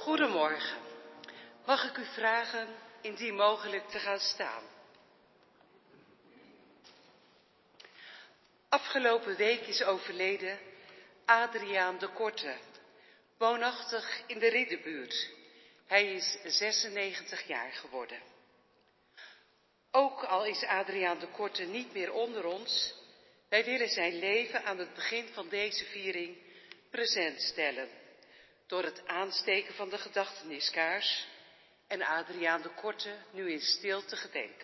Goedemorgen. Mag ik u vragen indien mogelijk te gaan staan? Afgelopen week is overleden Adriaan de Korte, woonachtig in de Ridderbuurt. Hij is 96 jaar geworden. Ook al is Adriaan de Korte niet meer onder ons, wij willen zijn leven aan het begin van deze viering present stellen, door het aansteken van de gedachteniskaars en Adriaan de Korte nu in stilte gedenken.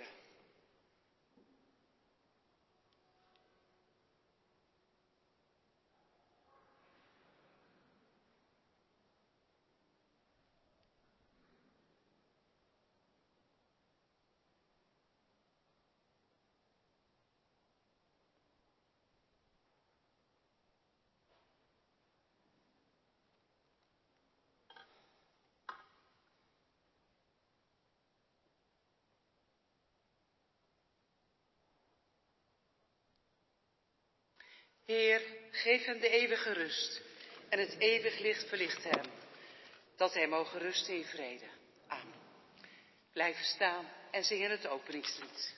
Heer, geef hem de eeuwige rust en het eeuwig licht verlicht hem, dat hij mogen rusten in vrede. Amen. Blijven staan en zingen het openingslied.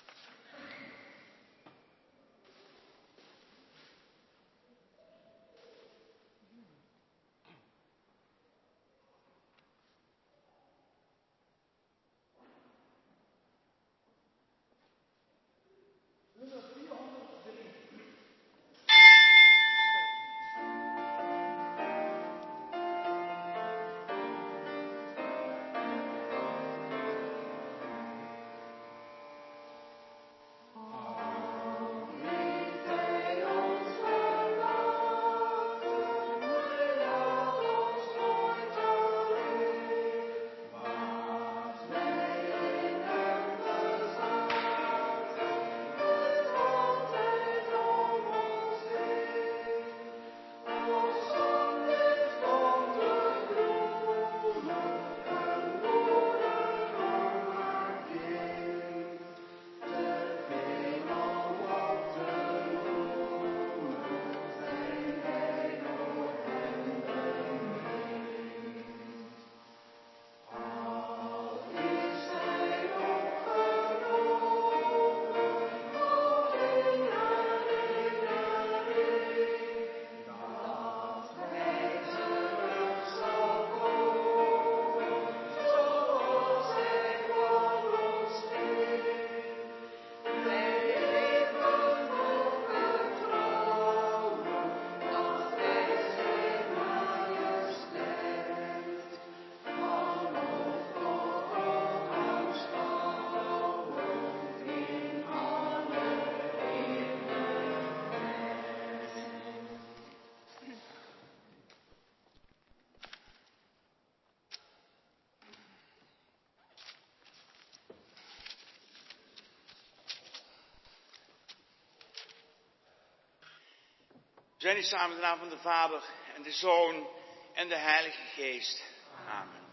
We zijn hier samen in de naam van de Vader en de Zoon en de Heilige Geest. Amen.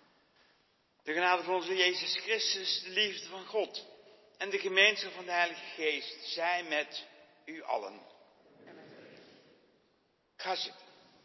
De genade van onze Jezus Christus, de liefde van God en de gemeenschap van de Heilige Geest zij met u allen. Ga zitten.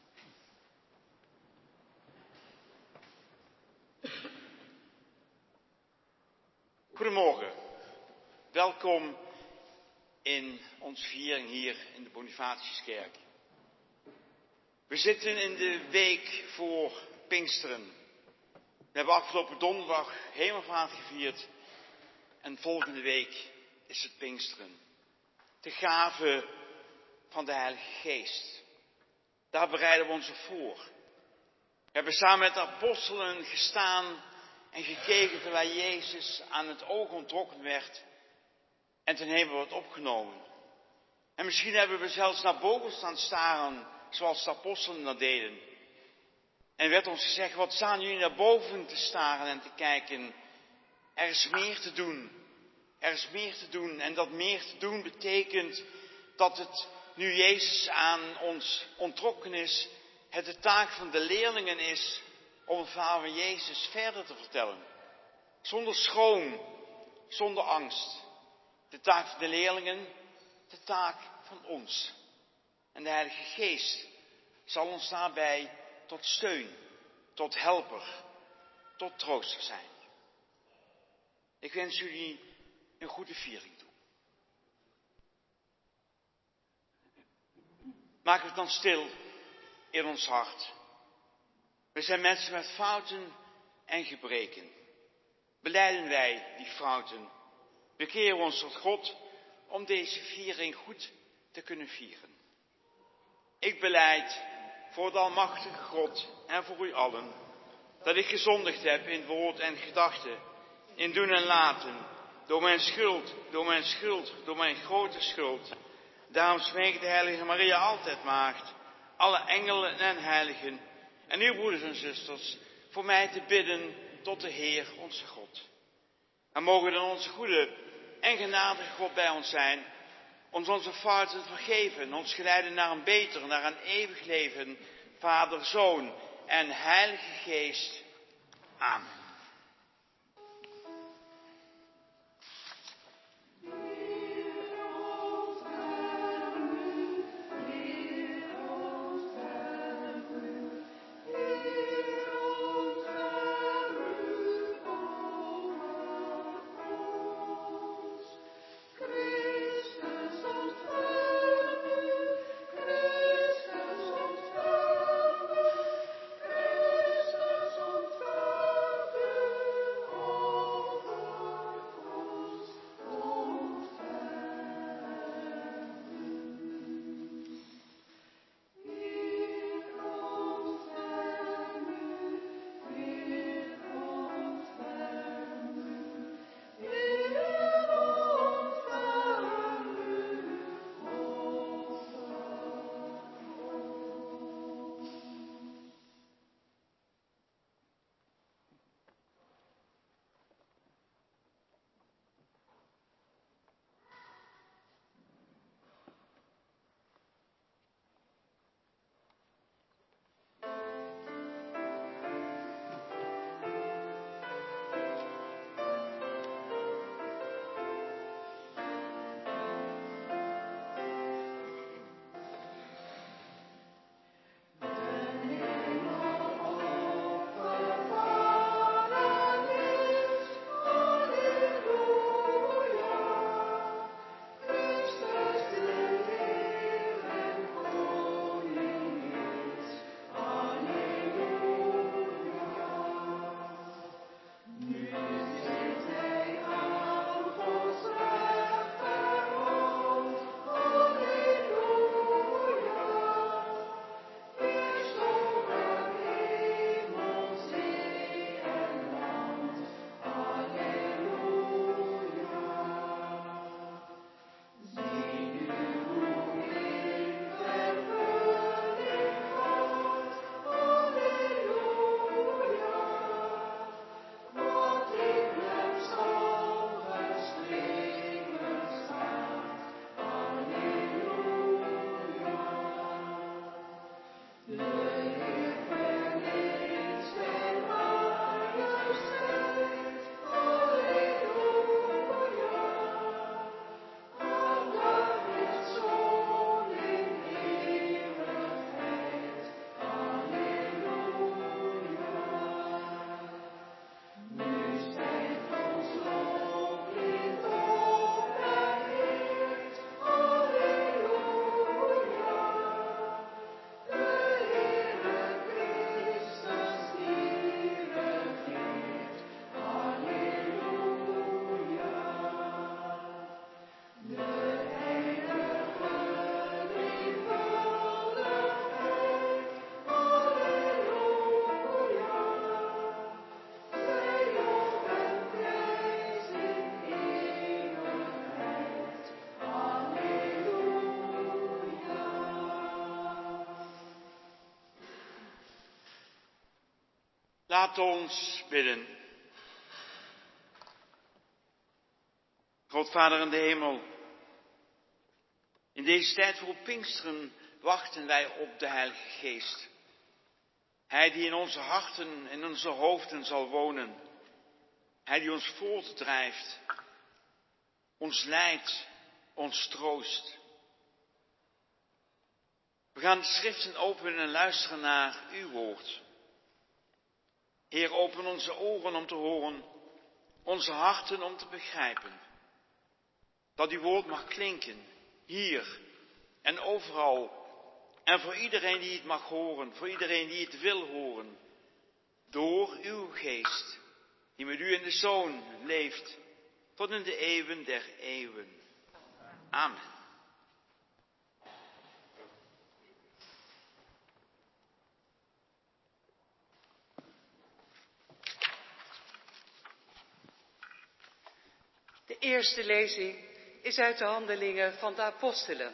Goedemorgen. Welkom in onze viering hier in de Bonifatiuskerk. We zitten in de week voor Pinksteren. We hebben afgelopen donderdag Hemelvaart gevierd en volgende week is het Pinksteren. De gave van de Heilige Geest. Daar bereiden we ons op voor. We hebben samen met de apostelen gestaan en gekeken terwijl Jezus aan het oog onttrokken werd en ten hemel wordt opgenomen. En misschien hebben we zelfs naar boven staan staren, zoals de apostelen dat deden. En werd ons gezegd, wat staan jullie naar boven te staren en te kijken? Er is meer te doen. Er is meer te doen. En dat meer te doen betekent dat het, nu Jezus aan ons onttrokken is, het de taak van de leerlingen is om het verhaal van Jezus verder te vertellen. Zonder schroom, zonder angst. De taak van de leerlingen, de taak van ons. En de Heilige Geest zal ons daarbij tot steun tot helper, tot trooster zijn. Ik wens jullie een goede viering toe. Maak het dan stil in ons hart. We zijn mensen met fouten en gebreken. Belijden wij die fouten. Bekeren ons tot God om deze viering goed te kunnen vieren. Ik belijd voor de almachtige God en voor u allen dat ik gezondigd heb in woord en gedachte, in doen en laten, door mijn schuld, door mijn grote schuld. Daarom smeekt de heilige Maria altijd maagd, alle engelen en heiligen en uw broeders en zusters voor mij te bidden tot de Heer onze God. En mogen dan onze goede en genadige God bij ons zijn, ons onze fouten vergeven, ons geleiden naar een beter, naar een eeuwig leven, Vader, Zoon en Heilige Geest. Amen. Laat ons bidden. Grootvader in de hemel, in deze tijd voor Pinksteren wachten wij op de Heilige Geest. Hij die in onze harten, in onze hoofden zal wonen. Hij die ons voortdrijft, ons leidt, ons troost. We gaan de schriften openen en luisteren naar uw woord. Heer, open onze oren om te horen, onze harten om te begrijpen. Dat uw woord mag klinken, hier en overal. En voor iedereen die het mag horen, voor iedereen die het wil horen. Door uw geest, die met u in de Zoon leeft, tot in de eeuwen der eeuwen. Amen. De eerste lezing is uit de Handelingen van de Apostelen.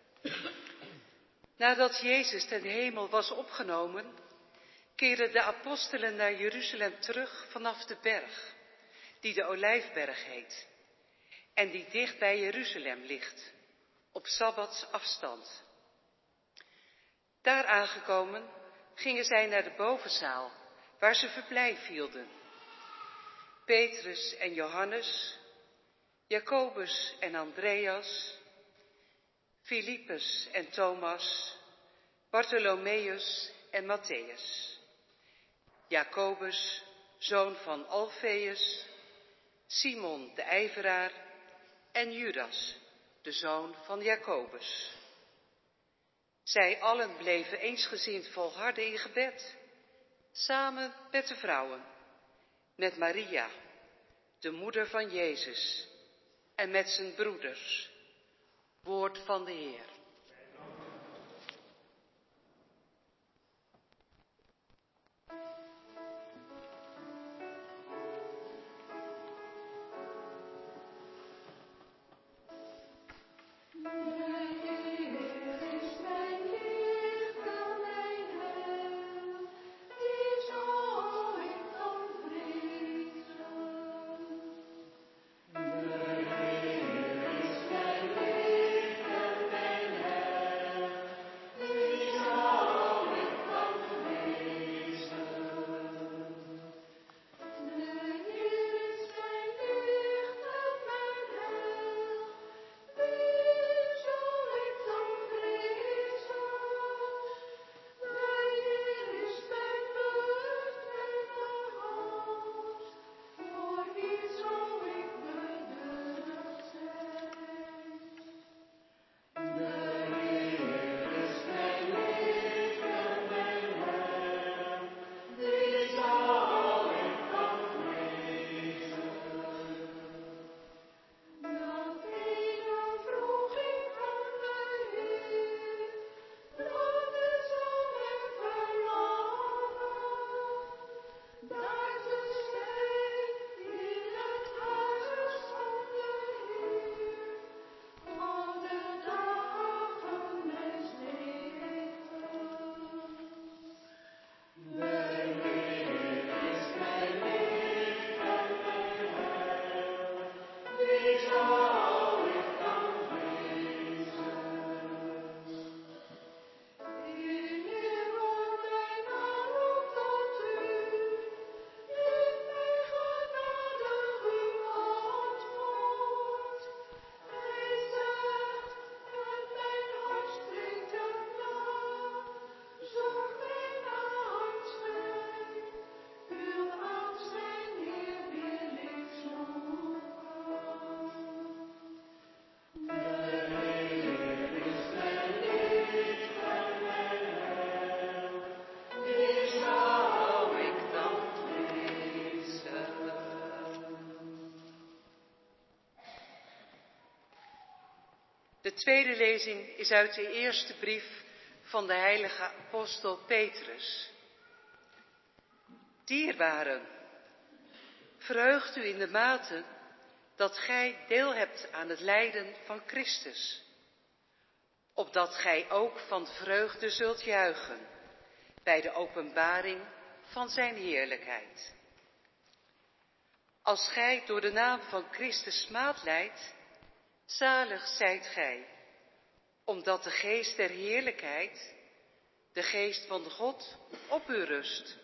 Nadat Jezus ten hemel was opgenomen, keerden de apostelen naar Jeruzalem terug vanaf de berg, die de Olijfberg heet, en die dicht bij Jeruzalem ligt, op sabbatsafstand. Daar aangekomen gingen zij naar de bovenzaal, waar ze verblijf hielden. Petrus en Johannes, Jacobus en Andreas, Filippus en Thomas, Bartholomeus en Matthäus, Jacobus, zoon van Alfeus, Simon de ijveraar en Judas, de zoon van Jacobus. Zij allen bleven eensgezind volharden in gebed, samen met de vrouwen, met Maria, de moeder van Jezus, en met zijn broeders. Woord van de Heer. De tweede lezing is uit de eerste brief van de heilige apostel Petrus. Dierbaren, verheugt u in de mate dat gij deel hebt aan het lijden van Christus, opdat gij ook van vreugde zult juichen bij de openbaring van zijn heerlijkheid. Als gij door de naam van Christus smaad lijdt, zalig zijt gij, omdat de geest der heerlijkheid, de geest van God, op u rust.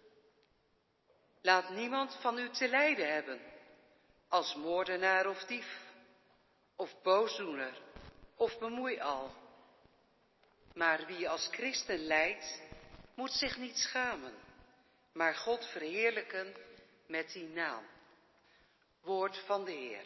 Laat niemand van u te lijden hebben, als moordenaar of dief, of boosdoener, of bemoeial. Maar wie als christen lijdt, moet zich niet schamen, maar God verheerlijken met die naam. Woord van de Heer.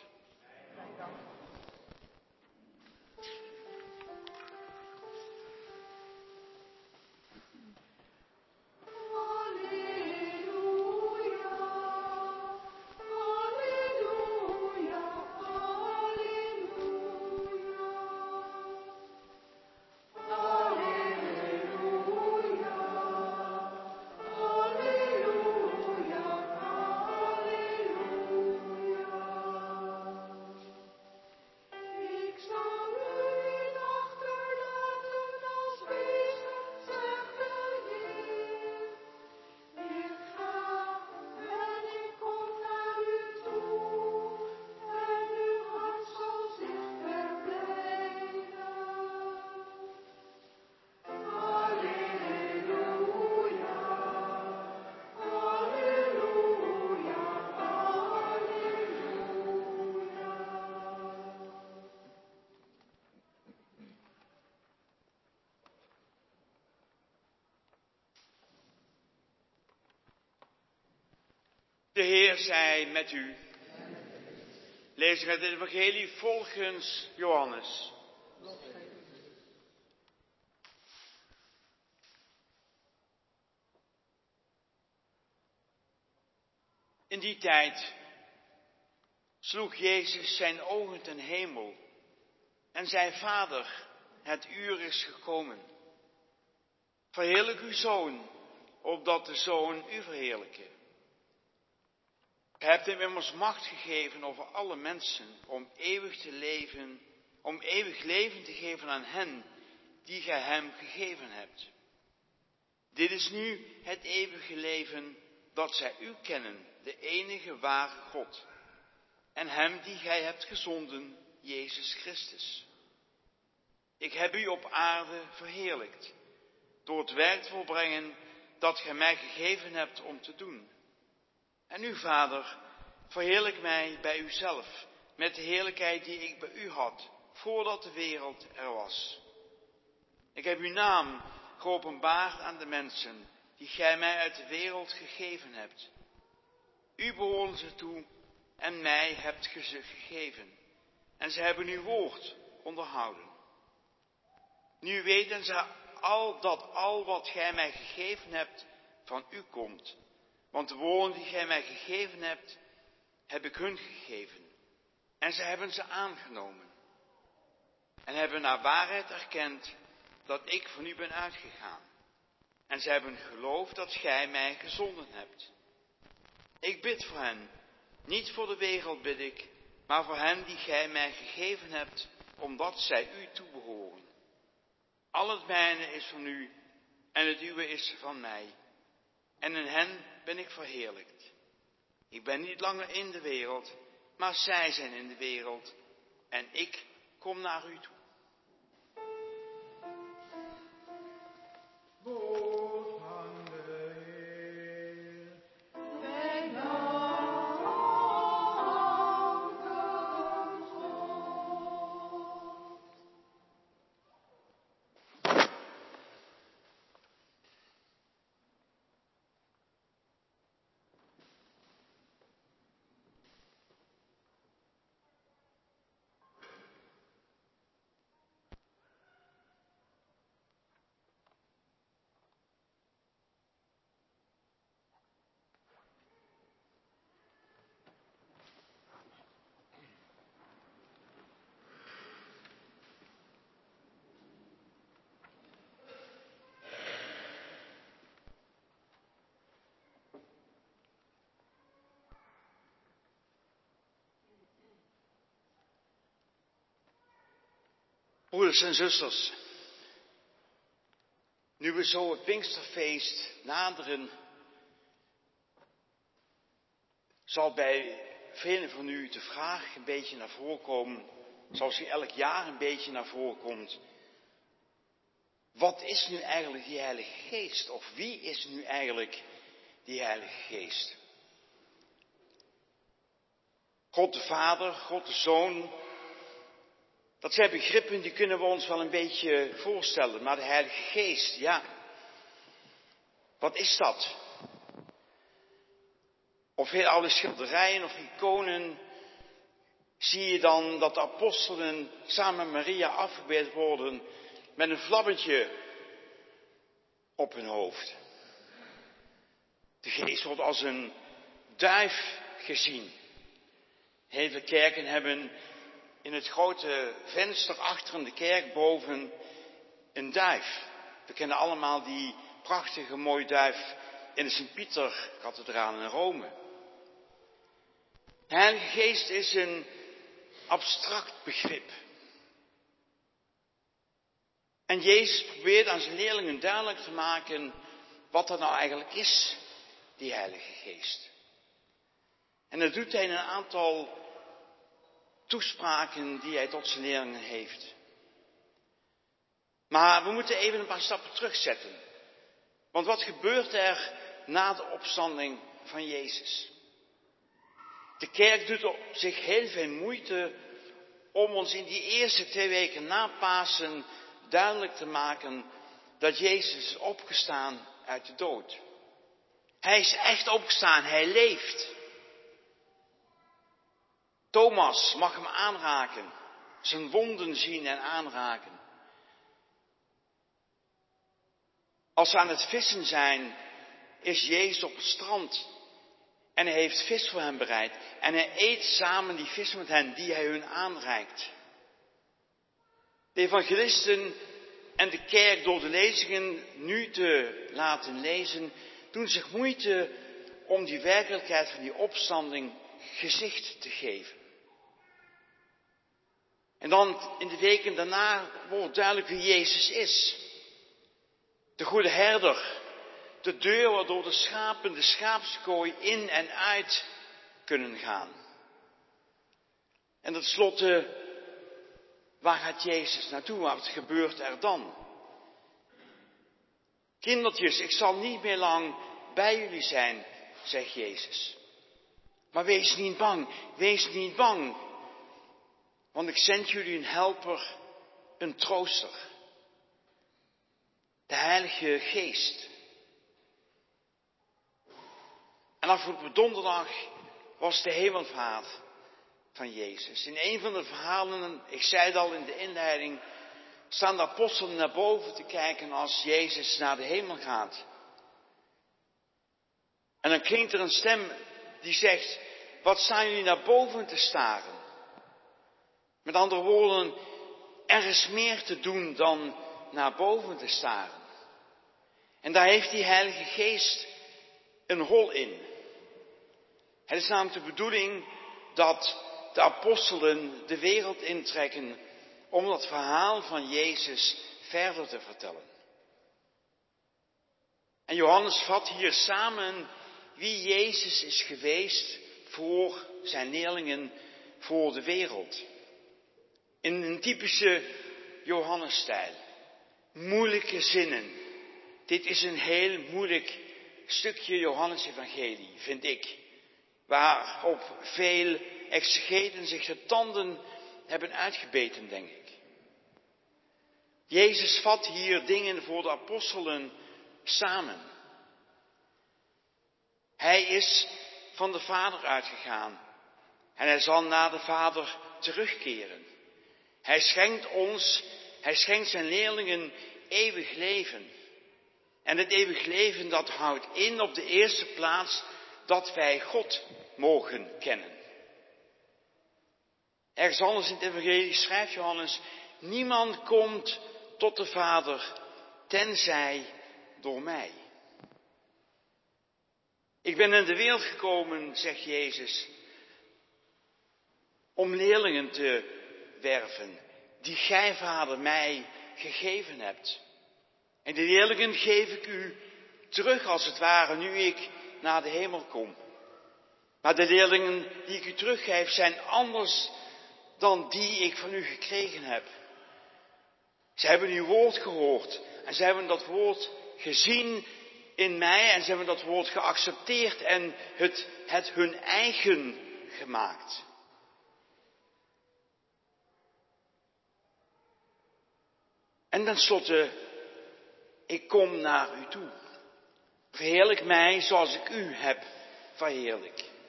De Heer zij met u. Lees uit het evangelie volgens Johannes. In die tijd sloeg Jezus zijn ogen ten hemel en zei: Vader, het uur is gekomen. Verheerlijk uw Zoon, opdat de Zoon u verheerlijke. Gij hebt hem immers macht gegeven over alle mensen om eeuwig leven te geven aan hen die gij hem gegeven hebt. Dit is nu het eeuwige leven, dat zij u kennen, de enige ware God, en hem die gij hebt gezonden, Jezus Christus. Ik heb u op aarde verheerlijkt, door het werk te volbrengen dat gij mij gegeven hebt om te doen. En u, Vader, verheerlijk mij bij uzelf, met de heerlijkheid die ik bij u had, voordat de wereld er was. Ik heb uw naam geopenbaard aan de mensen, die gij mij uit de wereld gegeven hebt. U behoren ze toe en mij hebt ge ze gegeven. En ze hebben uw woord onderhouden. Nu weten ze al wat gij mij gegeven hebt van u komt. Want de woorden die gij mij gegeven hebt, heb ik hun gegeven. En ze hebben ze aangenomen. En hebben naar waarheid erkend dat ik van u ben uitgegaan. En ze hebben geloofd dat gij mij gezonden hebt. Ik bid voor hen, niet voor de wereld bid ik, maar voor hen die gij mij gegeven hebt, omdat zij u toebehoren. Al het mijne is van u en het uwe is van mij. En in hen ben ik verheerlijkt. Ik ben niet langer in de wereld, maar zij zijn in de wereld en ik kom naar u toe. Woord van de Heer. Wij danken God. Broeders en zusters, nu we zo het Pinksterfeest naderen, zal bij velen van u de vraag een beetje naar voren komen, zoals die elk jaar een beetje naar voren komt. Wat is nu eigenlijk die Heilige Geest? Of wie is nu eigenlijk die Heilige Geest? God de Vader, God de Zoon, dat zijn begrippen die kunnen we ons wel een beetje voorstellen. Maar de Heilige Geest, ja, wat is dat? of heel oude schilderijen of iconen, zie je dan dat de apostelen samen met Maria afgebeeld worden met een vlammetje op hun hoofd. De geest wordt als een duif gezien. Heel veel kerken hebben in het grote venster achter in de kerk boven een duif. We kennen allemaal die prachtige mooie duif in de Sint-Pieter-kathedraal in Rome. De Heilige Geest is een abstract begrip. En Jezus probeert aan zijn leerlingen duidelijk te maken wat dat nou eigenlijk is, die Heilige Geest. En dat doet hij in een aantal toespraken die hij tot zijn leerlingen heeft. Maar we moeten even een paar stappen terugzetten. Want wat gebeurt er na de opstanding van Jezus? De kerk doet op zich heel veel moeite om ons in die eerste 2 weken na Pasen duidelijk te maken dat Jezus is opgestaan uit de dood. Hij is echt opgestaan, hij leeft. Thomas mag hem aanraken, zijn wonden zien en aanraken. Als ze aan het vissen zijn, is Jezus op het strand en hij heeft vis voor hen bereid. En hij eet samen die vis met hen die hij hun aanreikt. De evangelisten en de kerk door de lezingen nu te laten lezen, doen zich moeite om die werkelijkheid van die opstanding gezicht te geven. En dan in de weken daarna wordt duidelijk wie Jezus is. De goede herder, de deur waardoor de schapen de schaapskooi in en uit kunnen gaan. En tenslotte, waar gaat Jezus naartoe? Wat gebeurt er dan? Kindertjes, ik zal niet meer lang bij jullie zijn, zegt Jezus. Maar wees niet bang, want ik zend jullie een helper, een trooster. De Heilige Geest. En afgelopen donderdag was de hemelvaart van Jezus. In een van de verhalen, ik zei het al in de inleiding, staan de apostelen naar boven te kijken als Jezus naar de hemel gaat. En dan klinkt er een stem die zegt, wat staan jullie naar boven te staren? Met andere woorden, er is meer te doen dan naar boven te staren. En daar heeft die Heilige Geest een rol in. Het is namelijk de bedoeling dat de apostelen de wereld intrekken om dat verhaal van Jezus verder te vertellen. En Johannes vat hier samen wie Jezus is geweest voor zijn leerlingen, voor de wereld. In een typische Johannesstijl. Moeilijke zinnen. Dit is een heel moeilijk stukje Johannes-evangelie, vind ik. Waarop veel exegeten zich de tanden hebben uitgebeten, denk ik. Jezus vat hier dingen voor de apostelen samen. Hij is van de Vader uitgegaan en hij zal naar de Vader terugkeren. Hij schenkt zijn leerlingen eeuwig leven. En het eeuwig leven dat houdt in op de eerste plaats dat wij God mogen kennen. Ergens anders in het evangelie schrijft Johannes, niemand komt tot de Vader tenzij door mij. Ik ben in de wereld gekomen, zegt Jezus, om leerlingen te werven, die gij, Vader, mij gegeven hebt. En die leerlingen geef ik u terug, als het ware, nu ik naar de hemel kom. Maar de leerlingen die ik u teruggeef zijn anders dan die ik van u gekregen heb. Ze hebben uw woord gehoord en ze hebben dat woord gezien in mij en ze hebben dat woord geaccepteerd en het hun eigen gemaakt. En tenslotte, ik kom naar u toe. Verheerlijk mij zoals ik u heb verheerlijk.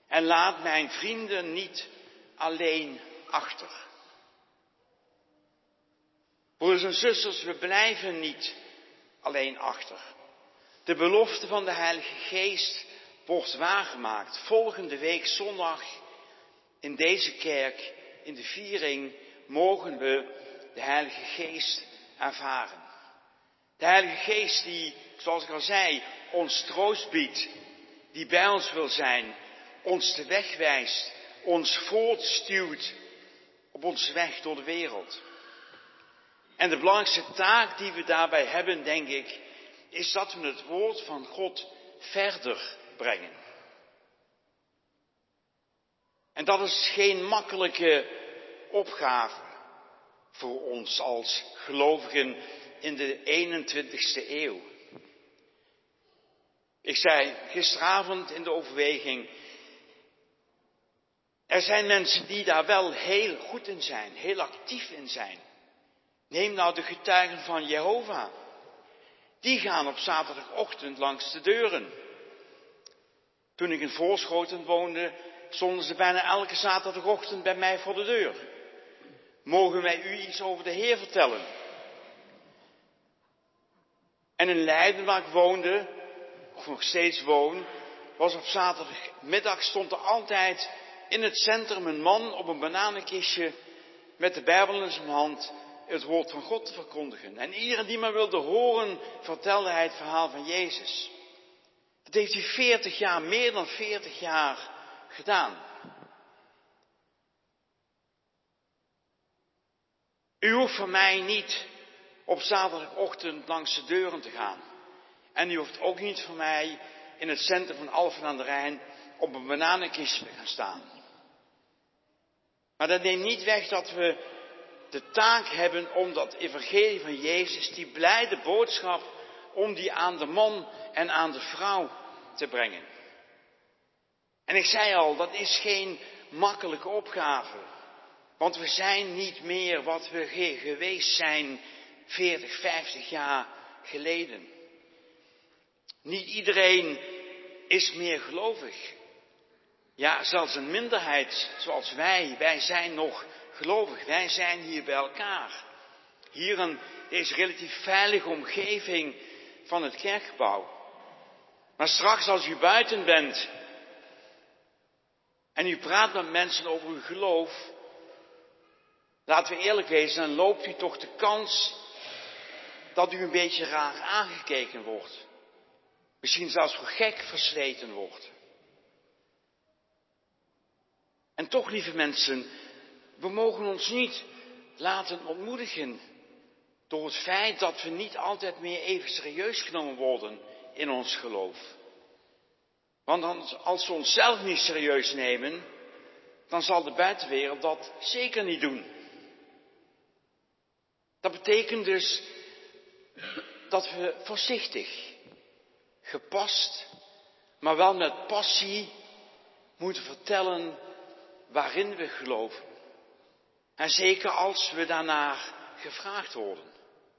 En laat mijn vrienden niet alleen achter. Broeders en zusters, we blijven niet alleen achter. De belofte van de Heilige Geest wordt waargemaakt. Volgende week zondag in deze kerk, in de viering, mogen we de Heilige Geest ervaren. De Heilige Geest die, zoals ik al zei, ons troost biedt, die bij ons wil zijn, ons de weg wijst, ons voortstuwt op onze weg door de wereld. En de belangrijkste taak die we daarbij hebben, denk ik, is dat we het woord van God verder brengen. En dat is geen makkelijke opgave voor ons als gelovigen in de 21ste eeuw. Ik zei gisteravond in de overweging, er zijn mensen die daar wel heel goed in zijn, heel actief in zijn. Neem nou de getuigen van Jehovah. Die gaan op zaterdagochtend langs de deuren. Toen ik in Voorschoten woonde, stonden ze bijna elke zaterdagochtend bij mij voor de deur. Mogen wij u iets over de Heer vertellen? En in Leiden, waar ik woonde, of nog steeds woon, was op zaterdagmiddag stond er altijd in het centrum een man op een bananenkistje met de Bijbel in zijn hand het woord van God te verkondigen. En iedereen die maar wilde horen, vertelde hij het verhaal van Jezus. Dat heeft hij 40 jaar, meer dan 40 jaar gedaan. U hoeft van mij niet op zaterdagochtend langs de deuren te gaan. En u hoeft ook niet van mij in het centrum van Alphen aan de Rijn op een bananenkistje te gaan staan. Maar dat neemt niet weg dat we de taak hebben om dat evangelie van Jezus, die blijde boodschap, om die aan de man en aan de vrouw te brengen. En ik zei al, dat is geen makkelijke opgave. Want we zijn niet meer wat we geweest zijn 40, 50 jaar geleden. Niet iedereen is meer gelovig. Ja, zelfs een minderheid zoals wij zijn nog gelovig. Wij zijn hier bij elkaar. Hier in deze relatief veilige omgeving van het kerkgebouw. Maar straks als u buiten bent en u praat met mensen over uw geloof, laten we eerlijk wezen, dan loopt u toch de kans dat u een beetje raar aangekeken wordt. Misschien zelfs voor gek versleten wordt. En toch, lieve mensen, we mogen ons niet laten ontmoedigen door het feit dat we niet altijd meer even serieus genomen worden in ons geloof. Want als we onszelf niet serieus nemen, dan zal de buitenwereld dat zeker niet doen. Dat betekent dus dat we voorzichtig, gepast, maar wel met passie moeten vertellen waarin we geloven. En zeker als we daarnaar gevraagd worden.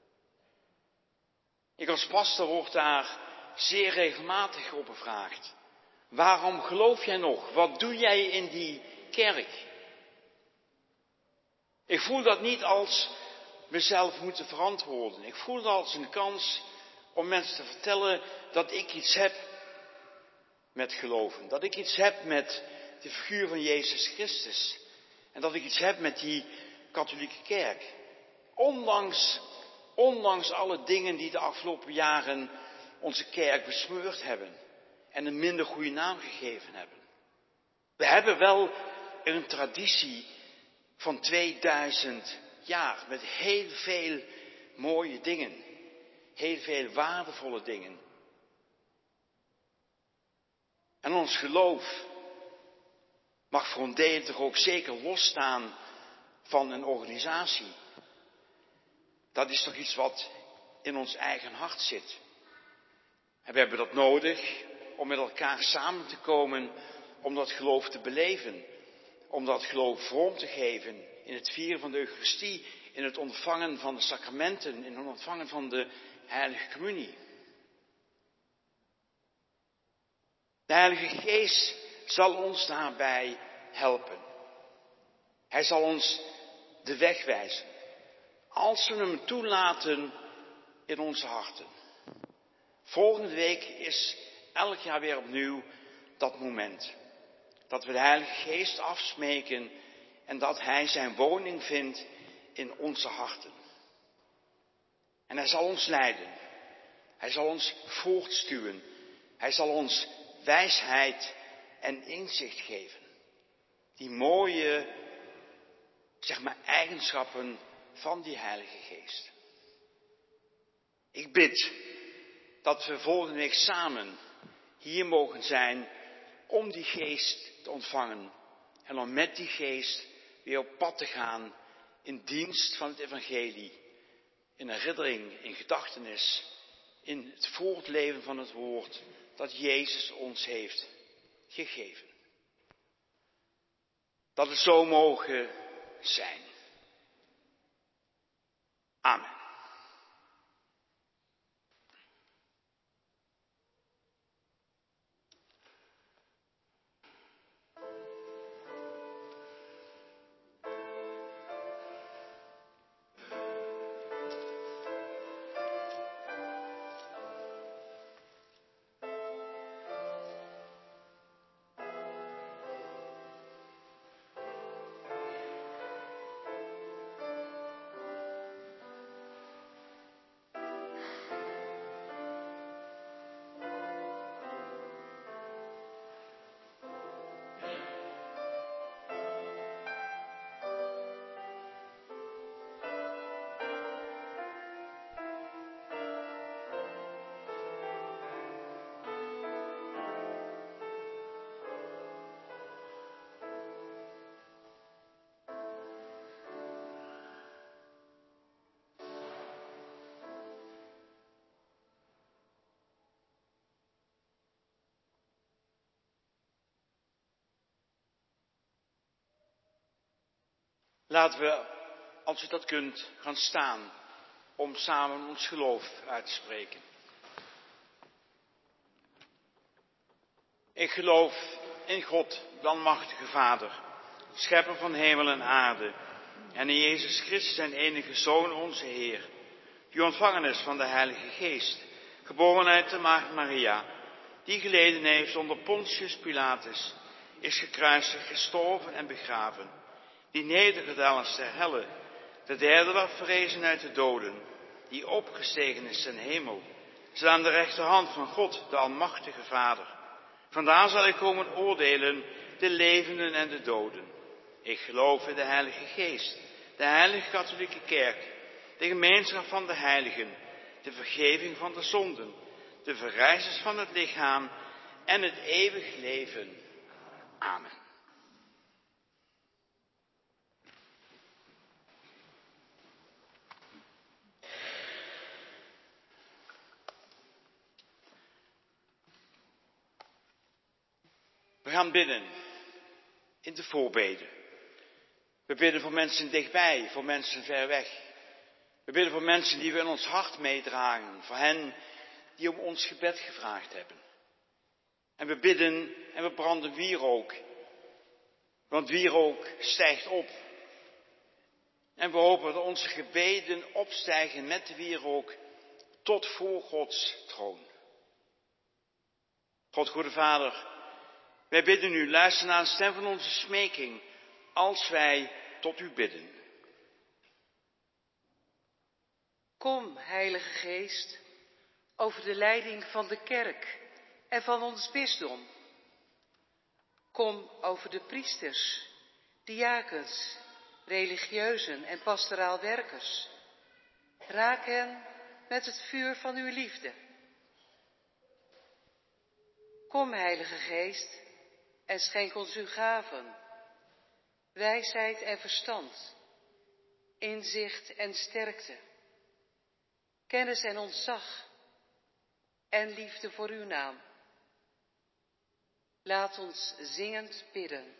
Ik als pastor word daar zeer regelmatig op gevraagd. Waarom geloof jij nog? Wat doe jij in die kerk? Ik voel dat niet als mezelf moeten verantwoorden. Ik voel dat als een kans om mensen te vertellen dat ik iets heb met geloven. Dat ik iets heb met de figuur van Jezus Christus. En dat ik iets heb met die katholieke kerk. Ondanks alle dingen die de afgelopen jaren onze kerk besmeurd hebben. En een minder goede naam gegeven hebben. We hebben wel een traditie van 2000 jaar. Met heel veel mooie dingen. Heel veel waardevolle dingen. En ons geloof mag voor een deel toch ook zeker losstaan van een organisatie. Dat is toch iets wat in ons eigen hart zit. En we hebben dat nodig om met elkaar samen te komen, om dat geloof te beleven. Om dat geloof vorm te geven in het vieren van de Eucharistie, in het ontvangen van de sacramenten, in het ontvangen van de Heilige Communie. De Heilige Geest zal ons daarbij helpen. Hij zal ons de weg wijzen. Als we hem toelaten in onze harten. Volgende week is elk jaar weer opnieuw dat moment. Dat we de Heilige Geest afsmeken en dat Hij zijn woning vindt in onze harten. En Hij zal ons leiden. Hij zal ons voortstuwen. Hij zal ons wijsheid en inzicht geven. Die mooie, eigenschappen van die Heilige Geest. Ik bid dat we volgende week samen hier mogen zijn om die Geest te ontvangen. En om met die Geest weer op pad te gaan in dienst van het evangelie. In herinnering, in gedachtenis, in het voortleven van het woord dat Jezus ons heeft gegeven. Dat het zo mogen zijn. Amen. Laten we, als u dat kunt, gaan staan om samen ons geloof uit te spreken. Ik geloof in God, de almachtige Vader, schepper van hemel en aarde, en in Jezus Christus, zijn enige Zoon, onze Heer, die ontvangen is van de Heilige Geest, geboren uit de Maagd Maria, die geleden heeft onder Pontius Pilatus, is gekruisigd, gestorven en begraven, die nedergedaald is ter helle, de derde dag verrezen uit de doden, die opgestegen is ten hemel, zit aan de rechterhand van God, de almachtige Vader. Vandaar zal hij komen oordelen de levenden en de doden. Ik geloof in de Heilige Geest, de heilige katholieke kerk, de gemeenschap van de heiligen, de vergeving van de zonden, de verrijzenis van het lichaam en het eeuwig leven. Amen. We gaan bidden in de voorbeden. We bidden voor mensen dichtbij, voor mensen ver weg. We bidden voor mensen die we in ons hart meedragen, voor hen die om ons gebed gevraagd hebben. En we bidden en we branden wierook, want wierook stijgt op. En we hopen dat onze gebeden opstijgen met de wierook tot voor Gods troon. God, goede Vader, wij bidden u, luister naar de stem van onze smeking, als wij tot u bidden. Kom, Heilige Geest, over de leiding van de kerk en van ons bisdom. Kom over de priesters, diakens, religieuzen en pastoraal werkers. Raak hen met het vuur van uw liefde. Kom, Heilige Geest, en schenk ons uw gaven, wijsheid en verstand, inzicht en sterkte, kennis en ontzag en liefde voor uw naam. Laat ons zingend bidden.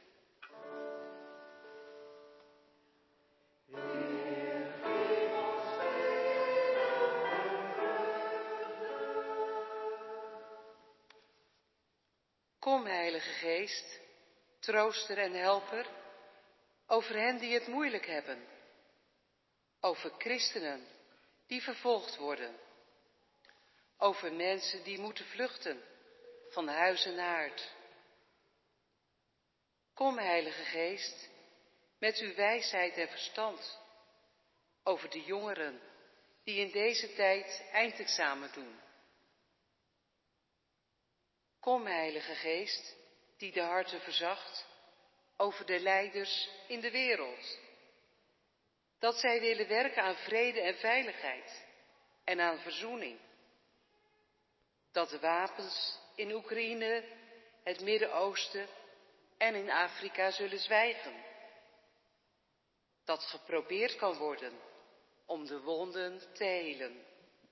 Kom, Kom, Heilige Geest, trooster en helper, over hen die het moeilijk hebben, over christenen die vervolgd worden, over mensen die moeten vluchten van huis en haard. Kom, Heilige Geest, met uw wijsheid en verstand, over de jongeren die in deze tijd eindexamen doen. Kom, Heilige Geest, die de harten verzacht, over de leiders in de wereld, dat zij willen werken aan vrede en veiligheid en aan verzoening. Dat de wapens in Oekraïne, het Midden-Oosten en in Afrika zullen zwijgen. Dat geprobeerd kan worden om de wonden te helen.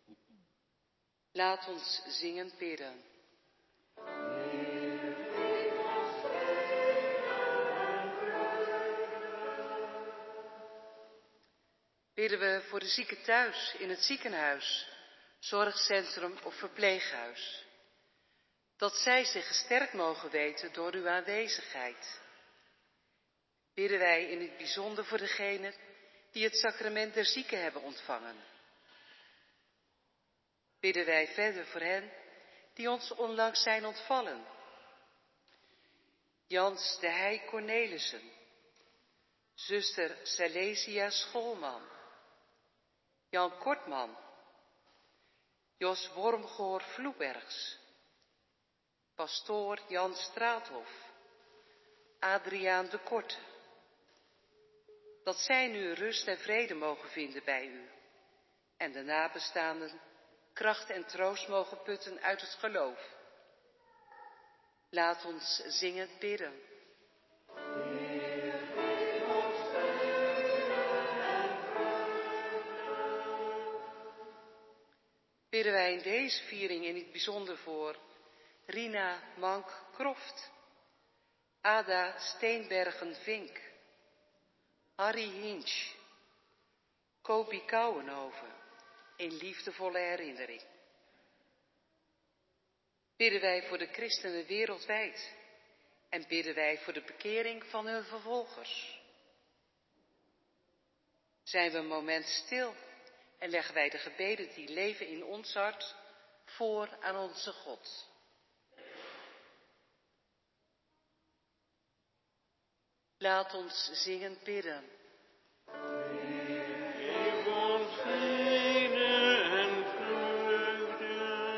Laat ons zingend bidden. Bidden we voor de zieken thuis, in het ziekenhuis, zorgcentrum of verpleeghuis. Dat zij zich gesterkt mogen weten door uw aanwezigheid. Bidden wij in het bijzonder voor degenen die het sacrament der zieken hebben ontvangen. Bidden wij verder voor hen die ons onlangs zijn ontvallen. Jans de Heij Cornelissen, zuster Salesia Schoolman, Jan Kortman, Jos Wormgoor Vloebergs, pastoor Jan Straathof, Adriaan de Korte. Dat zij nu rust en vrede mogen vinden bij u en de nabestaanden kracht en troost mogen putten uit het geloof. Laat ons zingend bidden. Bidden wij in deze viering in het bijzonder voor Rina Mank-Kroft, Ada Steenbergen-Vink, Harry Hinch, Kobi Kouwenhoven, in liefdevolle herinnering. Bidden wij voor de christenen wereldwijd en bidden wij voor de bekering van hun vervolgers. Zijn we een moment stil en leggen wij de gebeden die leven in ons hart voor aan onze God. Laat ons zingend bidden. Geef ons vrede en vreugde.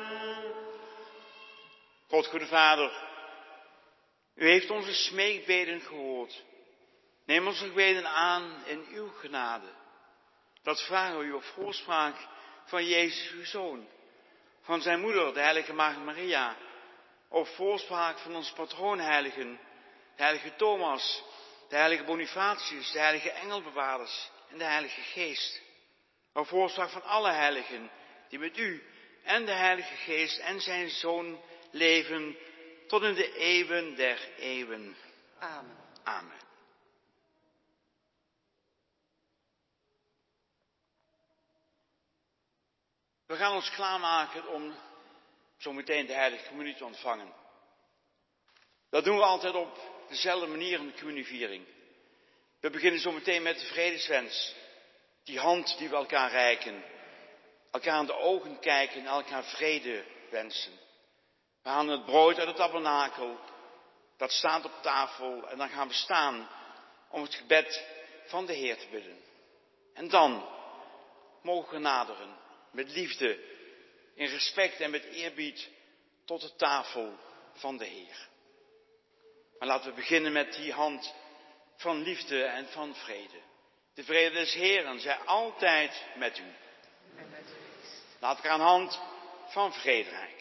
God, goede Vader, u heeft onze smeekbeden gehoord. Neem onze gebeden aan in uw genade. Dat vragen we u op voorspraak van Jezus, uw Zoon, van zijn moeder, de heilige Maagd Maria, op voorspraak van onze patroonheiligen, de heilige Thomas, de heilige Bonifatius, de heilige engelbewaarders en de heilige Geest. Op voorspraak van alle heiligen die met u en de heilige Geest en zijn Zoon leven tot in de eeuwen der eeuwen. Amen. Amen. We gaan ons klaarmaken om zo meteen de heilige communie te ontvangen. Dat doen we altijd op dezelfde manier in de communieviering. We beginnen zo meteen met de vredeswens. Die hand die we elkaar reiken. Elkaar aan de ogen kijken en elkaar vrede wensen. We halen het brood uit het tabernakel. Dat staat op tafel en dan gaan we staan om het gebed van de Heer te bidden. En dan mogen we naderen met liefde, in respect en met eerbied tot de tafel van de Heer. Maar laten we beginnen met die hand van liefde en van vrede. De vrede des Heeren zij altijd met u. En met uw geest. Laten we elkaar een hand van vrede reiken.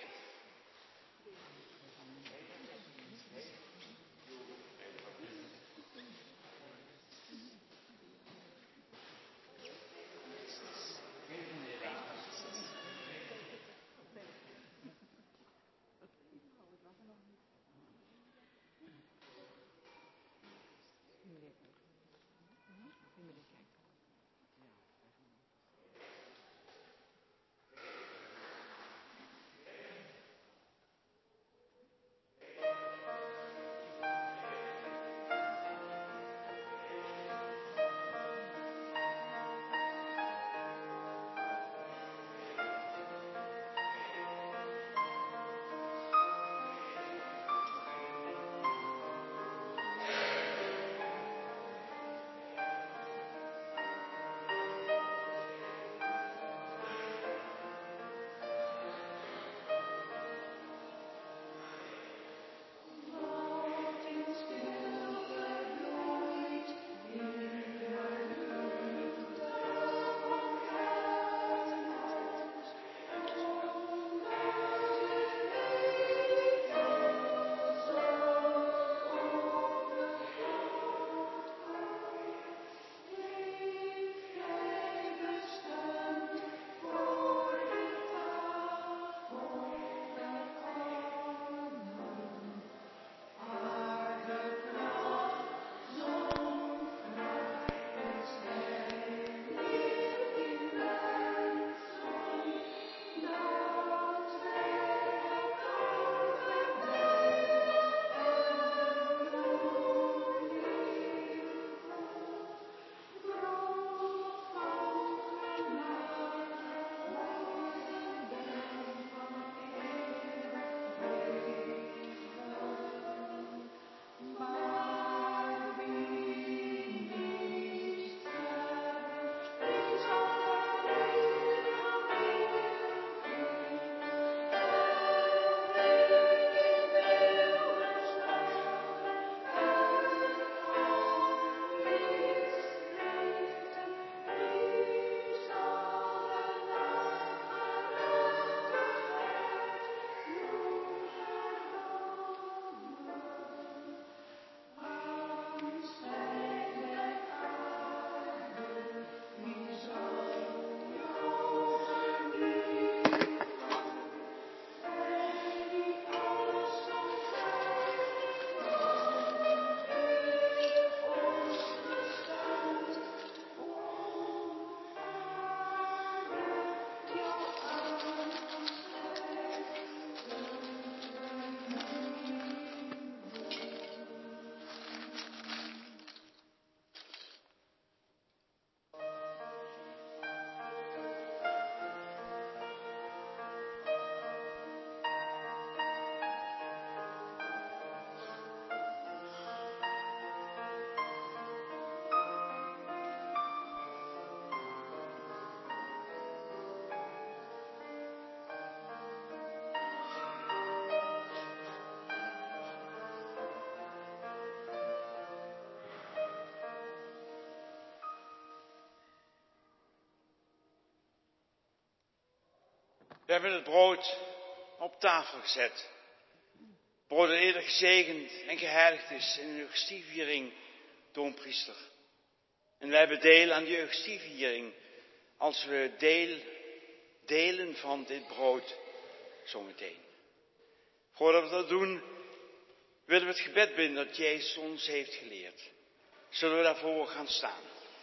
We hebben het brood op tafel gezet. Brood dat eerder gezegend en geheiligd is in de Eucharistieviering door een priester. En wij hebben deel aan die Eucharistieviering als we delen van dit brood zometeen. Voordat we dat doen, willen we het gebed bidden dat Jezus ons heeft geleerd. Zullen we daarvoor gaan staan?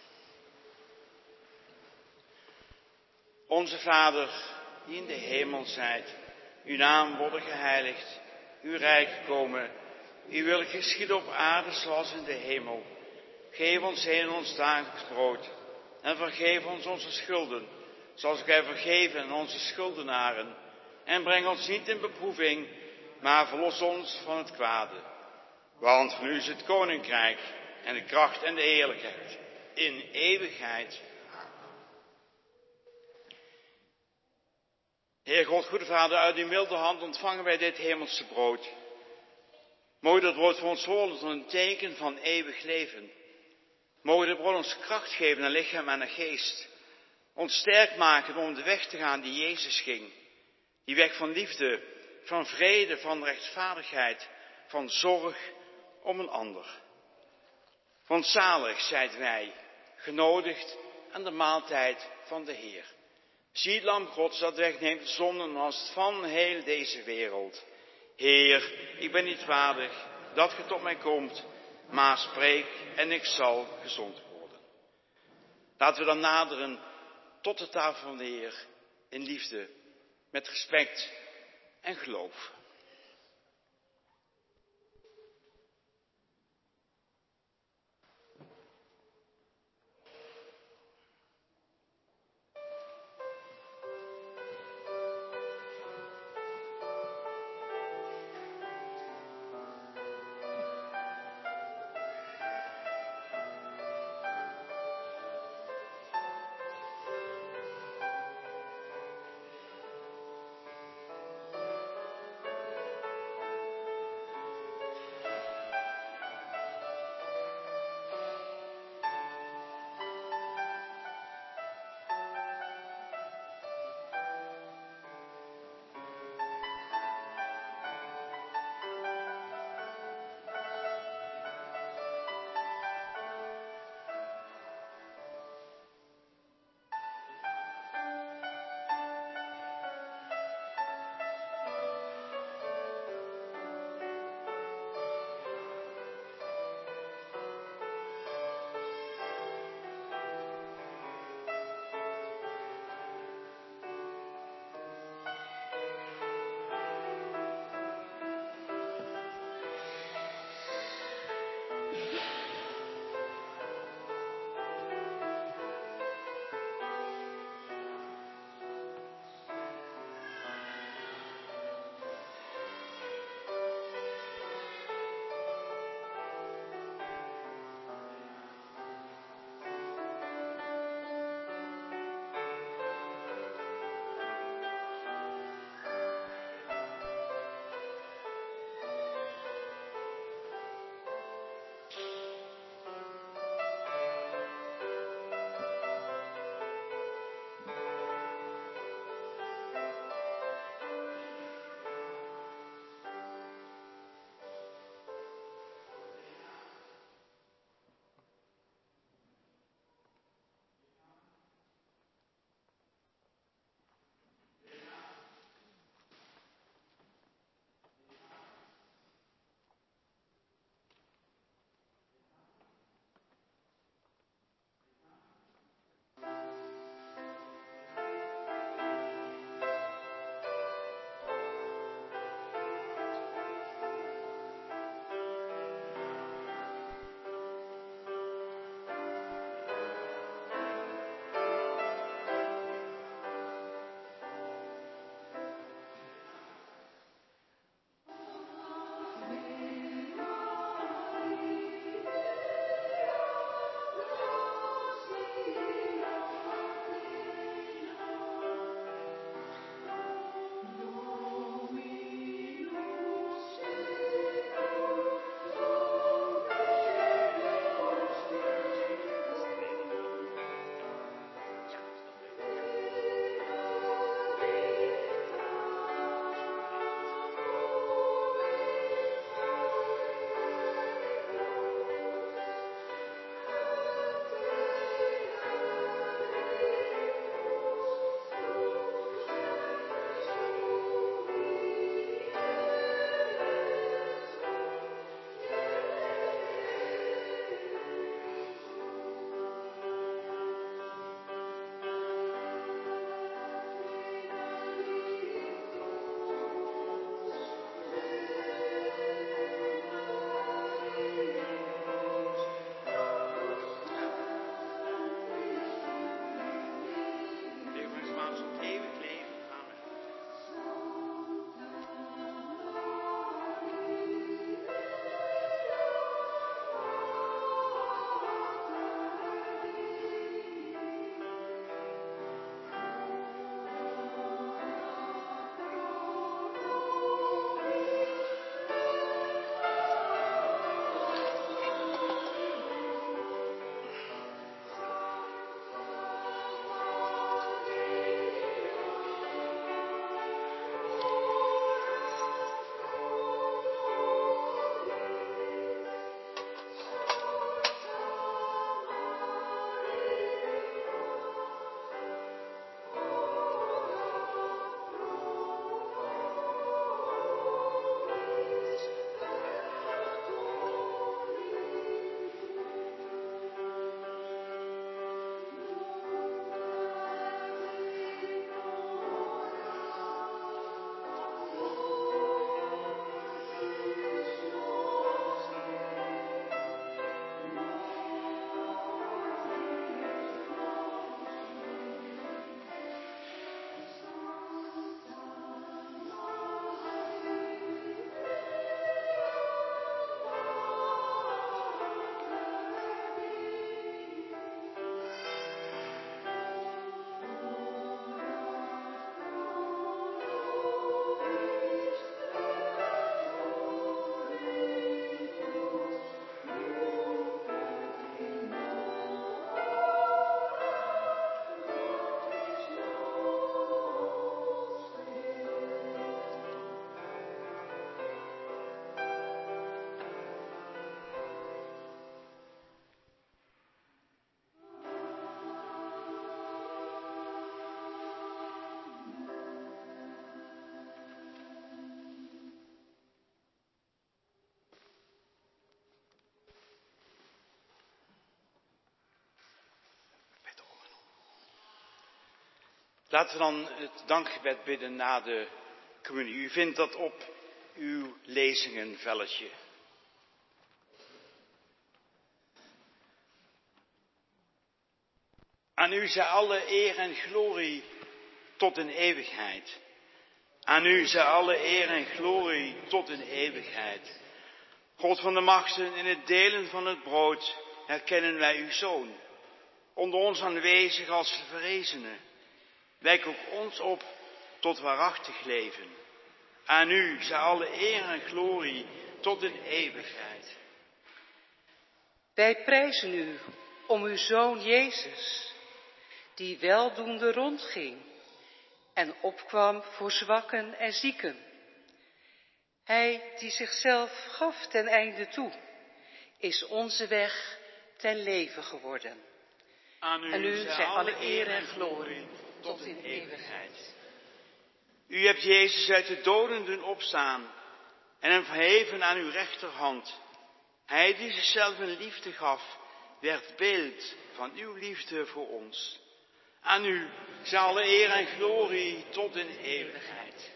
Onze Vader, die in de hemel zijt, uw naam worden geheiligd, uw rijk gekomen, uw wil geschieden op aarde zoals in de hemel. Geef ons heden ons dagelijks brood en vergeef ons onze schulden, zoals wij vergeven aan onze schuldenaren. En breng ons niet in beproeving, maar verlos ons van het kwade. Want van u is het koninkrijk en de kracht en de heerlijkheid in eeuwigheid. Heer God, goede Vader, uit uw milde hand ontvangen wij dit hemelse brood. Mogen dat brood voor ons worden tot een teken van eeuwig leven. Mogen dit brood ons kracht geven naar lichaam en naar geest. Ons sterk maken om de weg te gaan die Jezus ging. Die weg van liefde, van vrede, van rechtvaardigheid, van zorg om een ander. Want zalig zijt wij, genodigd aan de maaltijd van de Heer. Zie het lam Gods dat wegneemt de zonde en last van heel deze wereld. Heer, ik ben niet waardig dat ge tot mij komt, maar spreek en ik zal gezond worden. Laten we dan naderen tot de tafel van de Heer in liefde, met respect en geloof. Laten we dan het dankgebed bidden na de communie. U vindt dat op uw lezingenvelletje. Aan u zij alle eer en glorie tot in eeuwigheid. Aan u zij alle eer en glorie tot in eeuwigheid. God van de machten, in het delen van het brood herkennen wij uw Zoon. Onder ons aanwezig als verrezene. Wek ook ons op tot waarachtig leven. Aan u zij alle eer en glorie tot in eeuwigheid. Wij prijzen u om uw Zoon Jezus, die weldoende rondging en opkwam voor zwakken en zieken. Hij die zichzelf gaf ten einde toe, is onze weg ten leven geworden. Aan u zij alle eer en glorie tot in eeuwigheid. U hebt Jezus uit de doden doen opstaan en hem verheven aan uw rechterhand. Hij die zichzelf in liefde gaf, werd beeld van uw liefde voor ons. Aan u zij alle eer en glorie tot in eeuwigheid.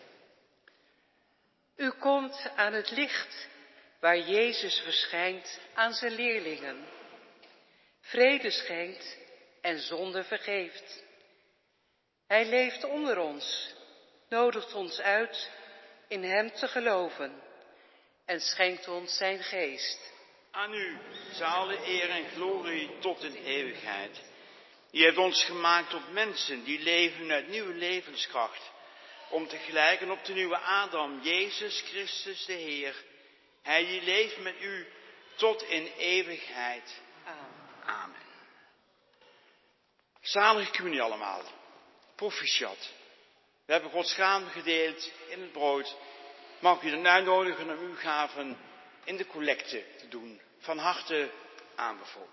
U komt aan het licht waar Jezus verschijnt aan zijn leerlingen. Vrede schenkt en zonde vergeeft. Hij leeft onder ons, nodigt ons uit in hem te geloven en schenkt ons zijn geest. Aan u zij alle eer en glorie tot in eeuwigheid. U hebt ons gemaakt tot mensen die leven uit nieuwe levenskracht, om te gelijken op de nieuwe Adam, Jezus Christus de Heer. Hij die leeft met u tot in eeuwigheid. Amen. Zalige communie allemaal. Proficiat. We hebben Gods gaven gedeeld in het brood. Mag ik u dan uitnodigen om uw gaven in de collecte te doen. Van harte aanbevolen.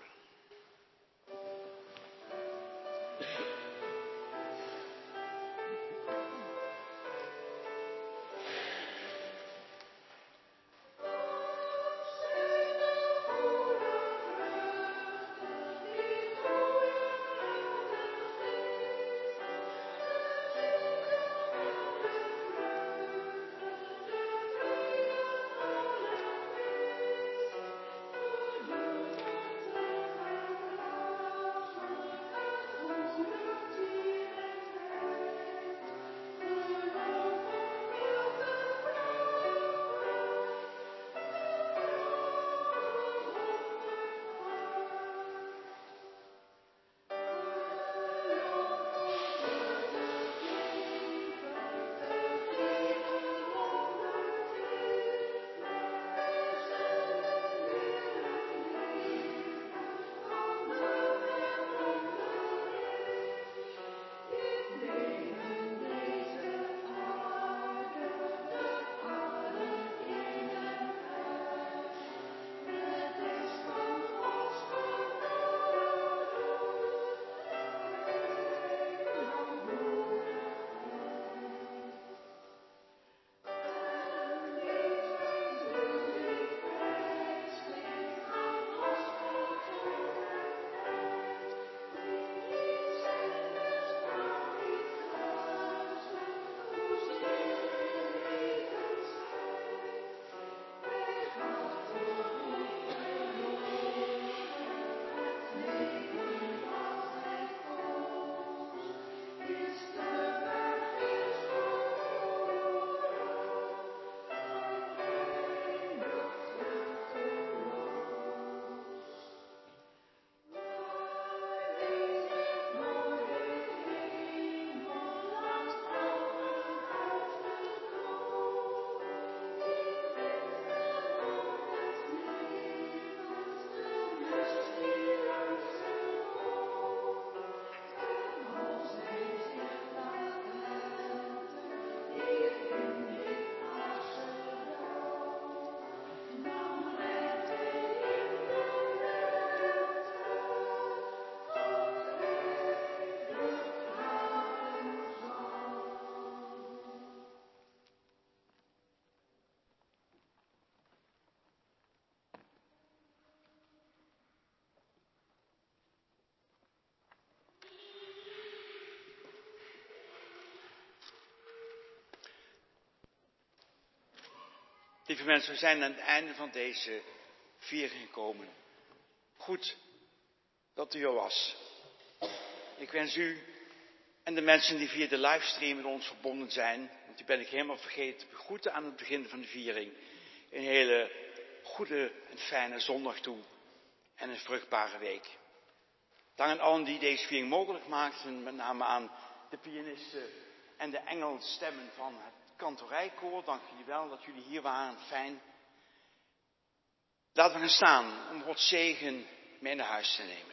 Lieve mensen, we zijn aan het einde van deze viering gekomen. Goed dat u er was. Ik wens u en de mensen die via de livestream met ons verbonden zijn, want die ben ik helemaal vergeten te begroeten aan het begin van de viering, een hele goede en fijne zondag toe en een vruchtbare week. Dank aan allen die deze viering mogelijk maakten, met name aan de pianisten en de engelstemmen van het kantorijkoor. Dank jullie wel dat jullie hier waren, fijn. Laten we gaan staan om Gods zegen mee naar huis te nemen.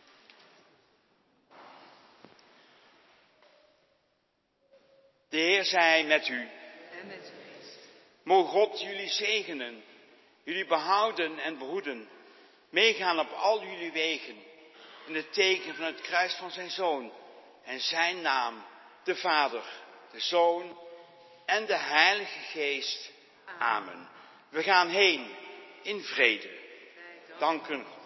De Heer zij met u. En met uw geest. Mogen God jullie zegenen, jullie behouden en behoeden, meegaan op al jullie wegen, in het teken van het kruis van zijn Zoon en zijn naam, de Vader, de Zoon en de Heilige Geest. Amen. We gaan heen in vrede. Danken God.